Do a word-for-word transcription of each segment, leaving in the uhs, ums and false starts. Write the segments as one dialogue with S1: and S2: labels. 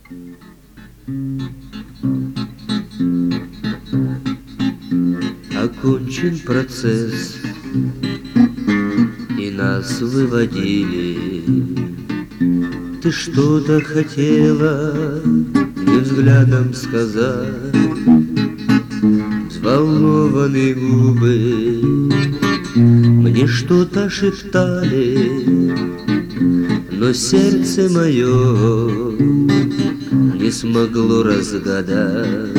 S1: Окончен процесс, и нас выводили. Ты что-то хотела мне взглядом сказать. Взволнованные губы мне что-то шептали, но сердце мое не смогло разгадать.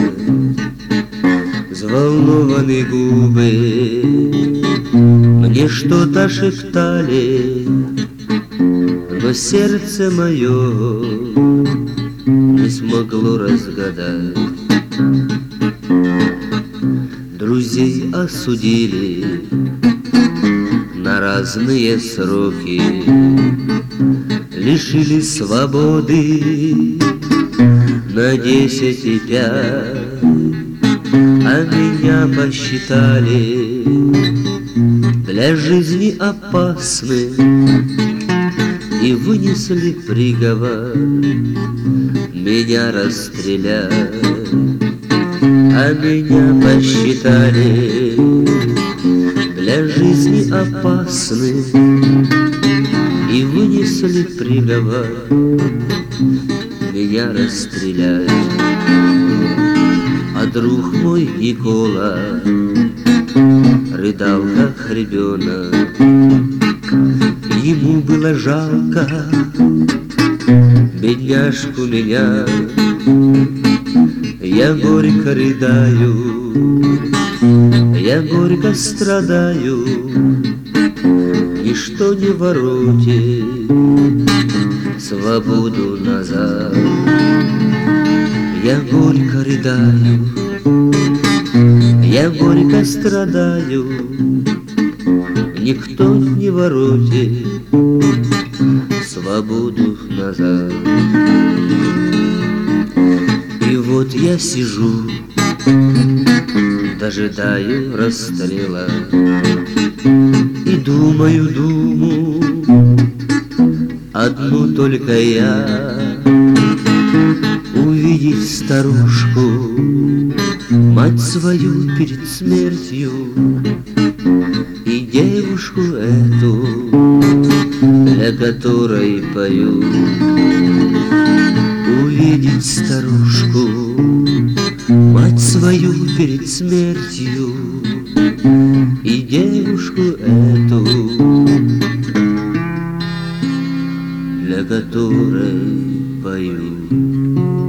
S1: Взволнованные губы мне что-то шептали, но сердце мое не смогло разгадать. Друзей осудили на разные сроки, лишили свободы на десять и пять. А меня посчитали для жизни опасным и вынесли приговор меня расстрелять. А меня посчитали для жизни опасным и вынесли приговор меня расстрелять. А друг мой Никола рыдал, как ребенок. Ему было жалко бедняжку меня. Я горько рыдаю, я горько страдаю, ничто не воротит свободу назад. Я горько рыдаю, я горько страдаю, никто не воротит свободу назад. И вот я сижу, дожидаю расстрела и думаю думу одну только я: увидеть старушку, мать свою перед смертью, и девушку эту, для которой пою. Увидеть старушку, мать свою перед смертью, и девушку эту, для которой пою.